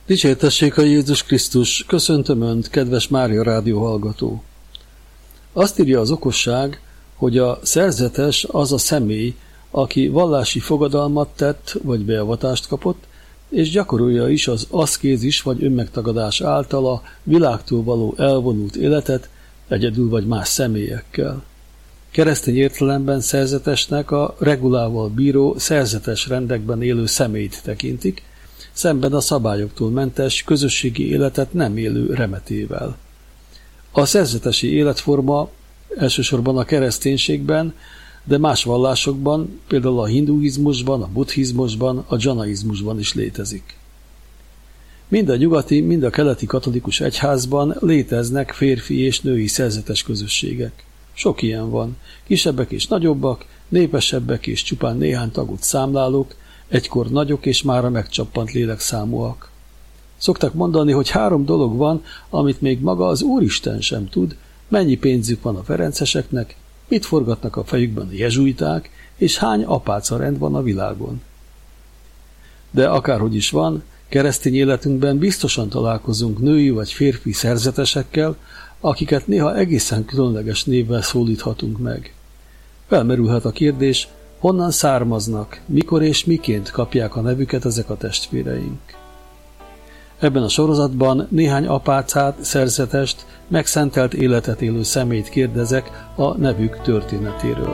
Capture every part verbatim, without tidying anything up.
Dicsértessék a Jézus Krisztus, köszöntöm Önt, kedves Mária rádió hallgató! Azt írja az okosság, hogy a szerzetes az a személy, aki vallási fogadalmat tett, vagy beavatást kapott, és gyakorolja is az aszkézis vagy önmegtagadás által a világtól való elvonult életet, egyedül vagy más személyekkel. Keresztény értelemben szerzetesnek a regulával bíró, szerzetes rendekben élő személyt tekintik, szemben a szabályoktól mentes, közösségi életet nem élő remetével. A szerzetesi életforma elsősorban a kereszténységben, de más vallásokban, például a hinduizmusban, a buddhizmusban, a dzsanaizmusban is létezik. Mind a nyugati, mind a keleti katolikus egyházban léteznek férfi és női szerzetes közösségek. Sok ilyen van, kisebbek és nagyobbak, népesebbek és csupán néhány tagot számlálók, egykor nagyok és mára megcsappant lélekszámúak. Szoktak mondani, hogy három dolog van, amit még maga az Úristen sem tud, mennyi pénzük van a ferenceseknek, mit forgatnak a fejükben a jezsuiták, és hány apáca rend van a világon. De akárhogy is van, keresztény életünkben biztosan találkozunk női vagy férfi szerzetesekkel, akiket néha egészen különleges névvel szólíthatunk meg. Felmerülhet a kérdés, honnan származnak, mikor és miként kapják a nevüket ezek a testvéreink. Ebben a sorozatban néhány apácát, szerzetest, megszentelt életet élő személyt kérdezek a nevük történetéről.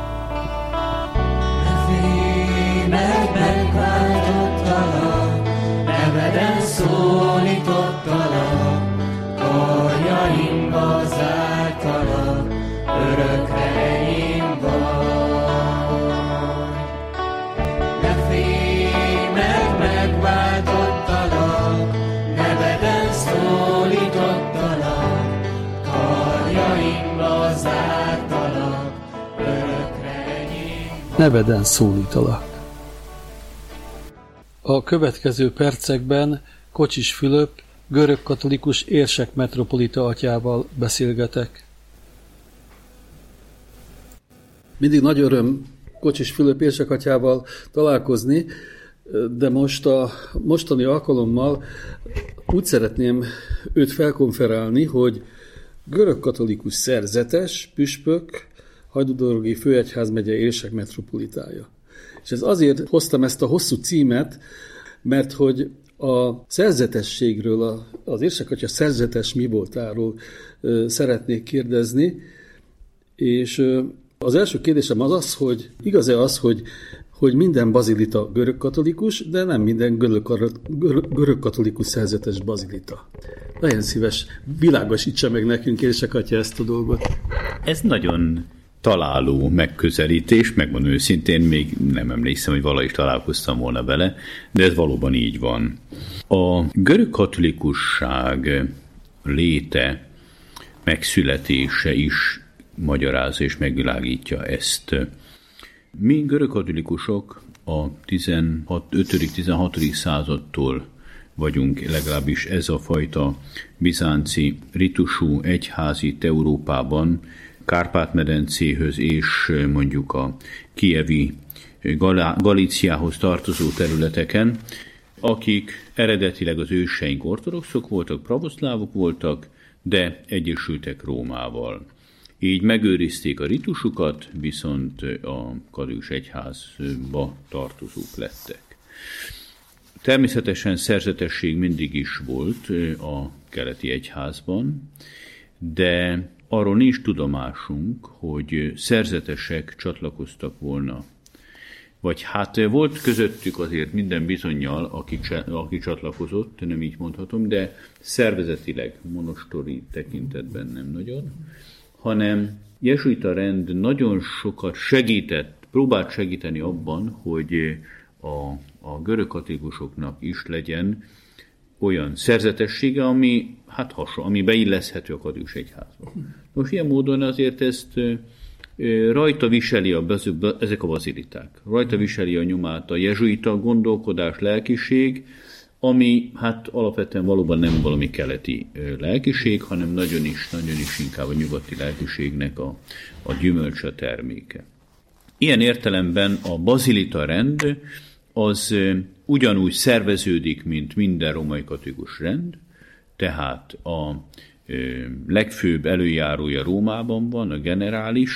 Ne félj, mert megváltottalak, neveden szólítottalak, karjaimba zártalak, örökre enyém vagy. Ne félj, mert megváltottalak, neveden szólítottalak, karjaimba zártalak, örökre enyém vagy. Neveden szólítalak. A következő percekben Kocsis Fülöp, görögkatolikus Érsek metropolita atyával beszélgetek. Mindig nagy öröm Kocsis Fülöp Érsek atyával találkozni, de most a mostani alkalommal úgy szeretném őt felkonferálni, hogy görögkatolikus szerzetes, püspök, Hajdúdorgi főegyházmegye Érsek metropolitája. És ez azért hoztam ezt a hosszú címet, mert hogy a szerzetességről, az Érsek atya szerzetes mi voltáról szeretnék kérdezni, és az első kérdésem az az, hogy igaz-e az, hogy, hogy minden bazilita görögkatolikus, de nem minden görögkatolikus szerzetes bazilita. Legyen szíves, világosítsa meg nekünk, Érsek atya, ezt a dolgot. Ez nagyon találó megközelítés, megmondom őszintén, még nem emlékszem, hogy valahogy is találkoztam volna vele, de ez valóban így van. A görög katolikusság léte, megszületése is magyarázza és megvilágítja ezt. Mi görög katolikusok a ötödik-tizenhatodik századtól vagyunk, legalábbis ez a fajta bizánci ritusú egyház itt Európában, Kárpát-medencéhöz és mondjuk a kijevi Galíciához tartozó területeken, akik eredetileg az őseink ortodoxok voltak, pravoszlávok voltak, de egyesültek Rómával. Így megőrizték a ritusukat, viszont a katolikus egyházba tartozók lettek. Természetesen szerzetesség mindig is volt a keleti egyházban, de arról nincs tudomásunk, hogy szerzetesek csatlakoztak volna. Vagy hát volt közöttük azért minden bizonnyal, aki, aki csatlakozott, nem így mondhatom, de szervezetileg, monostori tekintetben nem nagyon, hanem jezsuita rend nagyon sokat segített, próbált segíteni abban, hogy a, a görög katolikusoknak is legyen olyan szerzetessége, ami, hát hasonló, ami beilleszthető a katolikus egyházba. Most ilyen módon azért ezt rajta viseli a, ezek a baziliták, rajta viseli a nyomát a jezsuita gondolkodás, lelkiség, ami hát alapvetően valóban nem valami keleti lelkiség, hanem nagyon is, nagyon is inkább a nyugati lelkiségnek a, a gyümölcse terméke. Ilyen értelemben a bazilita rend az ugyanúgy szerveződik, mint minden római katolikus rend, tehát a legfőbb előjárója Rómában van, a generális,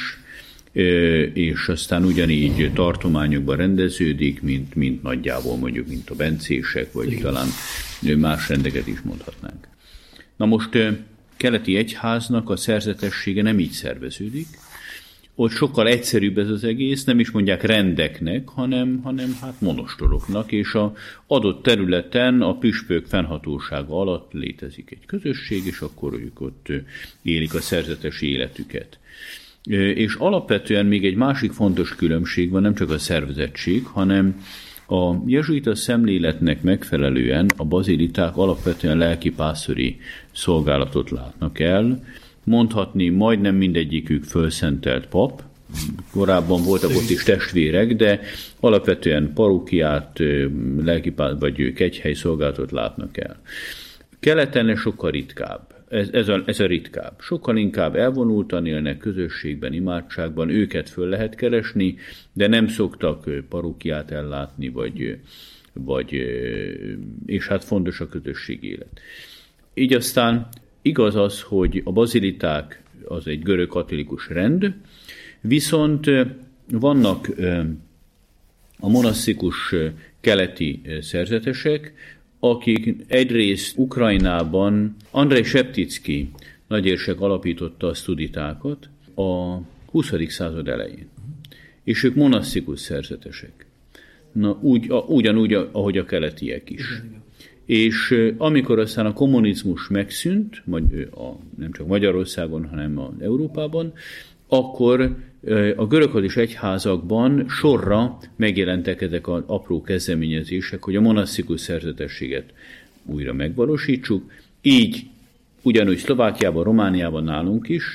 és aztán ugyanígy tartományokban rendeződik, mint, mint nagyjából mondjuk, mint a bencések, vagy igen, talán más rendeket is mondhatnánk. Na most keleti egyháznak a szerzetessége nem így szerveződik, ott sokkal egyszerűbb ez az egész, nem is mondják rendeknek, hanem, hanem hát monostoroknak, és az adott területen a püspök fennhatósága alatt létezik egy közösség, és akkor ők ott élik a szerzetes életüket. És alapvetően még egy másik fontos különbség van, nem csak a szervezettség, hanem a jezsuita szemléletnek megfelelően a baziliták alapvetően lelkipásztori szolgálatot látnak el. Mondhatni, majdnem mindegyikük fölszentelt pap, korábban voltak ott is testvérek, de alapvetően parókiát, lelkipász vagy kegyhely szolgálatot látnak el. Keleten sokkal ritkább. Ez, ez, a, ez a ritkább. Sokkal inkább elvonultan élnek közösségben, imádságban, őket föl lehet keresni, de nem szoktak parókiát ellátni, vagy, vagy, és hát fontos a közösség élet. Így aztán igaz az, hogy a baziliták az egy görög katolikus rend, viszont vannak a monasztikus keleti szerzetesek, akik egyrészt Ukrajnában Andrej Septicki nagyérsek alapította a studitákat a huszadik század elején. És ők monasztikus szerzetesek. Na, úgy, a, ugyanúgy, ahogy a keletiek is. Igen, igen. És amikor aztán a kommunizmus megszűnt, a, nem csak Magyarországon, hanem az Európában, akkor a görögkatolikus egyházakban sorra megjelentek ezek az apró kezdeményezések, hogy a monasztikus szerzetességet újra megvalósítsuk. Így ugyanúgy Szlovákiában, Romániában nálunk is,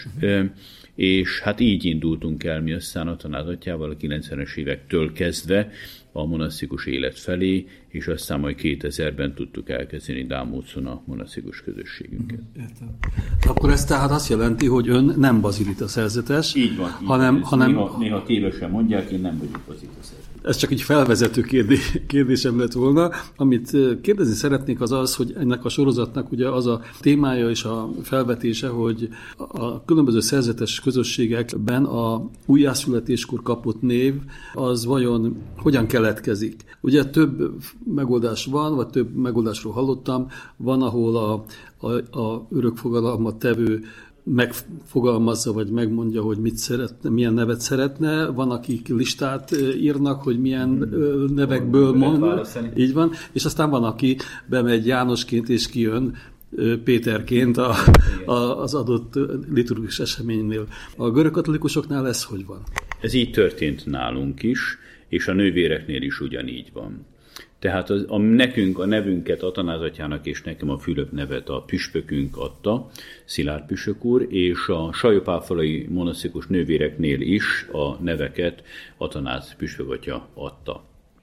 és hát így indultunk el mi aztán Athanás-atyával a kilencvenes évektől kezdve a monasztikus élet felé, és aztán majd kétezerben tudtuk elkezdeni Dámócon a monasztikus közösségünket. Értem. Akkor ez tehát azt jelenti, hogy ön nem bazilita szerzetes, így van, így hanem... van. hanem... Néha, néha tévesen mondják, én nem vagyok bazilita szerzetes. Ez csak egy felvezető kérdés, kérdésem lett volna. Amit kérdezni szeretnék az az, hogy ennek a sorozatnak ugye az a témája és a felvetése, hogy a különböző szerzetes közösségekben a újjászületéskor kapott név az vajon hogyan keletkezik. Ugye több megoldás van, vagy több megoldásról hallottam. Van, ahol a, a, a örökfogadalmat tevő megfogalmazza, vagy megmondja, hogy mit szeretne, milyen nevet szeretne. Van, akik listát írnak, hogy milyen hmm. nevekből mond. Így van. És aztán van, aki bemegy Jánosként, és kijön Péterként a, a, az adott liturgikus eseménynél. A görögkatolikusoknál ez hogy van? Ez így történt nálunk is, és a nővéreknél is ugyanígy van. Tehát az, a, nekünk a nevünket Athanás-atyának és nekem a Fülöp nevet a püspökünk adta, Szilárd püspök úr, és a sajopáfalai monasztikus nővéreknél is a neveket Athanás püspök atya adta.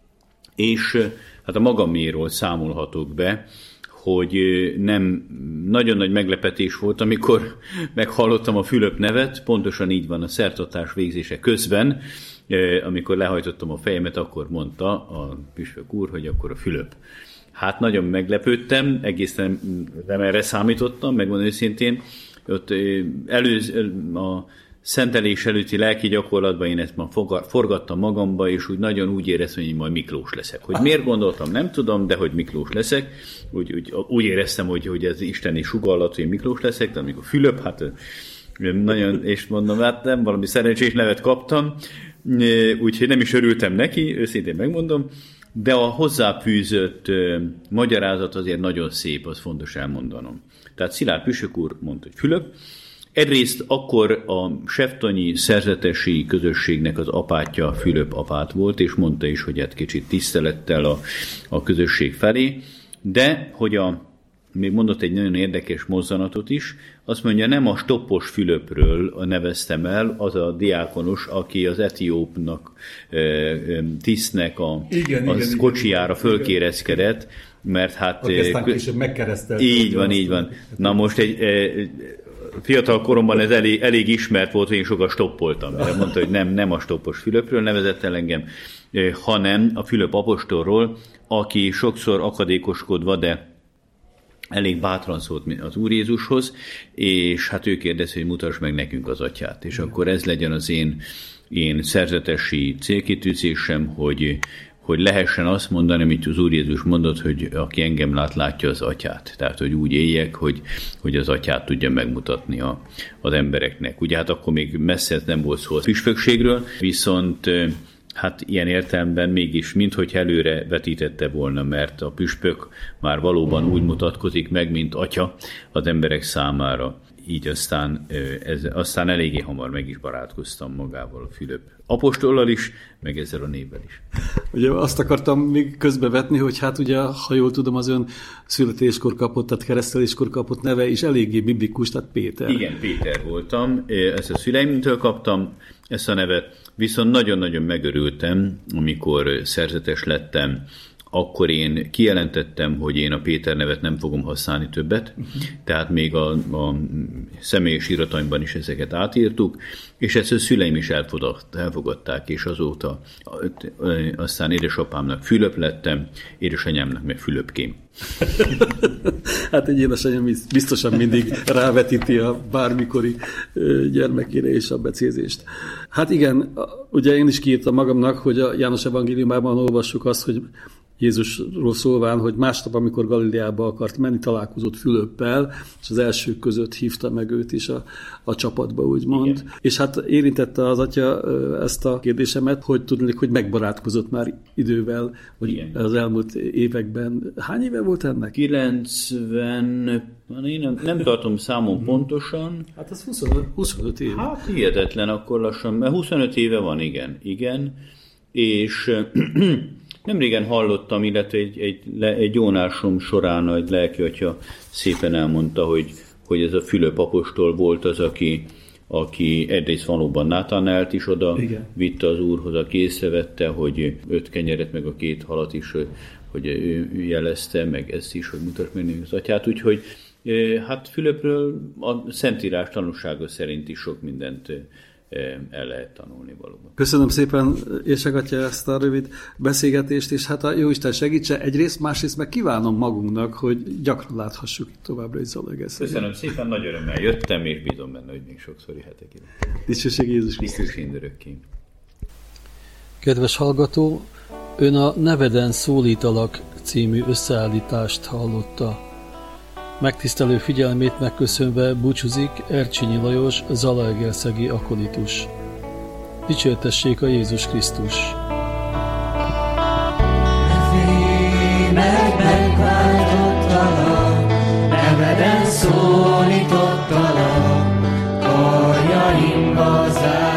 És hát a magaméról számolhatok be, hogy nem nagyon nagy meglepetés volt, amikor meghallottam a Fülöp nevet, pontosan így van a szertartás végzése közben, amikor lehajtottam a fejemet, akkor mondta a püspök úr, hogy akkor a Fülöp. Hát nagyon meglepődtem, egészen nem erre számítottam, megmondom őszintén. Ott előz, a szentelés előtti lelki gyakorlatban én ezt ma forgattam magamba, és úgy nagyon úgy éreztem, hogy majd Miklós leszek. Hogy miért gondoltam, nem tudom, de hogy Miklós leszek. Úgy, úgy, úgy éreztem, hogy, hogy ez isteni sugallat, hogy Miklós leszek, de amikor Fülöp, hát nagyon, és mondom, hát nem valami szerencsés nevet kaptam, úgyhogy nem is örültem neki, őszintén megmondom, de a hozzáfűzött magyarázat azért nagyon szép, az fontos elmondanom. Tehát Szilárd püspök úr mondta, hogy Fülöp. Egyrészt akkor a seftonyi szerzetesi közösségnek az apátja Fülöp apát volt, és mondta is, hogy hát kicsit tisztelettel a, a közösség felé, de hogy a még mondott egy nagyon érdekes mozzanatot is, azt mondja, nem a stoppos Fülöpről neveztem el, az a diákonos, aki az etiópnak, tisztnek a igen, az igen, kocsijára igen, fölkérezkedett, mert hát... Aki aztán később megkeresztelt. Így van, így van. Na most egy... Fiatal koromban ez elég, elég ismert volt, hogy én sokat stoppoltam. Mert mondta, hogy nem, nem a stoppos Fülöpről nevezett el engem. hanem a Fülöp apostolról, aki sokszor akadékoskodva, de elég bátran szólt az Úr Jézushoz, és hát ő kérdezi, hogy mutass meg nekünk az atyát. És akkor ez legyen az én, én szerzetesi célkitűzésem, hogy, hogy lehessen azt mondani, amit az Úr Jézus mondott, hogy aki engem lát, látja az atyát. Tehát, hogy úgy éljek, hogy, hogy az atyát tudja megmutatni a, az embereknek. Ugye hát akkor még messze nem volt szó a püspökségről, viszont hát ilyen értelemben mégis, minthogy előre vetítette volna, mert a püspök már valóban úgy mutatkozik meg, mint atya az emberek számára. Így aztán, ez, aztán eléggé hamar meg is barátkoztam magával a Fülöp apostollal is, meg ezzel a névvel is. Ugye azt akartam még közbevetni, hogy hát ugye, ha jól tudom, az ön születéskor kapott, tehát kereszteléskor kapott neve is eléggé biblikus, tehát Péter. Igen, Péter voltam, ezt a szüleimtől kaptam, ezt a nevet, viszont nagyon-nagyon megörültem, amikor szerzetes lettem, akkor én kijelentettem, hogy én a Péter nevet nem fogom használni többet, uh-huh. tehát még a, a személyes irataimban is ezeket átírtuk, és ezt a szüleim is elfogadták, és azóta aztán édesapámnak Fülöp lettem, édesanyámnak meg Fülöpkém. Hát egy édesanyám biztosan mindig rávetíti a bármikori gyermekére és a becézést. Hát igen, ugye én is kiírtam magamnak, hogy a János evangéliumában olvassuk azt, hogy Jézusról szólván, hogy másnap, amikor Galileába akart menni, találkozott Fülöppel, és az elsők között hívta meg őt is a, a csapatba, úgymond. Igen. És hát érintette az atya ezt a kérdésemet, hogy tudnék, hogy megbarátkozott már idővel, vagy igen. Az elmúlt években. Hány éve volt ennek? kilencven, én nem, nem tartom számon pontosan. Hát az huszonöt, huszonöt év. Hát hihetetlen, akkor lassan, mert huszonöt éve van, igen. Igen, és nemrégen hallottam, illetve egy, egy, egy jónásom során egy lelkiatya szépen elmondta, hogy, hogy ez a Fülöp apostol volt az, aki, aki egyrészt valóban Nátánelt is oda igen. vitte az Úrhoz, aki észrevette, hogy öt kenyeret meg a két halat is, hogy ő jelezte, meg ezt is, hogy mutasd meg az atyát. Úgyhogy hát Fülöpről a Szentírás tanúsága szerint is sok mindent el lehet tanulni valóban. Köszönöm szépen, Érsegatya, ezt a rövid beszélgetést, és hát a Jóisten segítse egyrészt, másrészt meg kívánom magunknak, hogy gyakran láthassuk itt továbbra is Zalaegerszegen. Köszönöm szépen, nagy örömmel jöttem, és bízom benne, hogy még sokszor jöhetek ide. Dicsőség Jézus Krisztus. Dicsőség mindörökké. Kedves hallgató, ön a Neveden szólítalak című összeállítást hallotta. Megtisztelő figyelmét megköszönve búcsúzik Ercsényi Lajos, zalaegerszegi akolitus. Dicsértessék a Jézus Krisztus! Ne félj, mert megváltottalak, neveden szólítottalak, karjaimba zár.